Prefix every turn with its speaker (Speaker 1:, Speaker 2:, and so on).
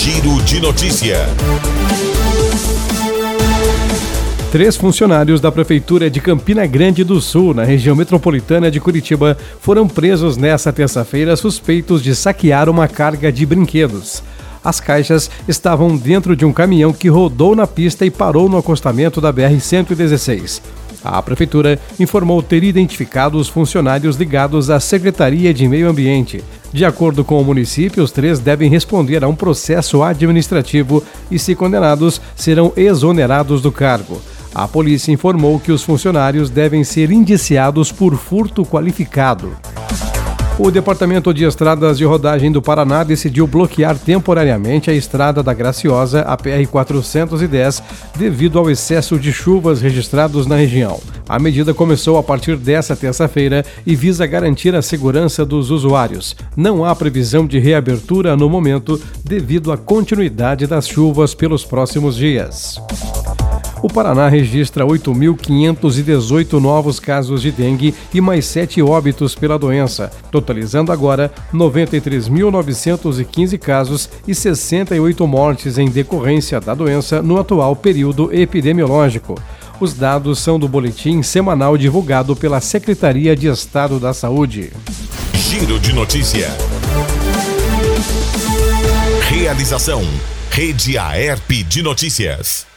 Speaker 1: Giro de Notícia.
Speaker 2: 3 funcionários da Prefeitura de Campina Grande do Sul, na região metropolitana de Curitiba, foram presos nesta terça-feira suspeitos de saquear uma carga de brinquedos. As caixas estavam dentro de um caminhão que rodou na pista e parou no acostamento da BR-116. A Prefeitura informou ter identificado os funcionários ligados à Secretaria de Meio Ambiente. De acordo com o município, os 3 devem responder a um processo administrativo e, se condenados, serão exonerados do cargo. A polícia informou que os funcionários devem ser indiciados por furto qualificado. O Departamento de Estradas de Rodagem do Paraná decidiu bloquear temporariamente a Estrada da Graciosa, a PR-410, devido ao excesso de chuvas registrados na região. A medida começou a partir desta terça-feira e visa garantir a segurança dos usuários. Não há previsão de reabertura no momento, devido à continuidade das chuvas pelos próximos dias. O Paraná registra 8.518 novos casos de dengue e mais 7 óbitos pela doença, totalizando agora 93.915 casos e 68 mortes em decorrência da doença no atual período epidemiológico. Os dados são do boletim semanal divulgado pela Secretaria de Estado da Saúde.
Speaker 1: Giro de Notícia. Realização: Rede Aerp de Notícias.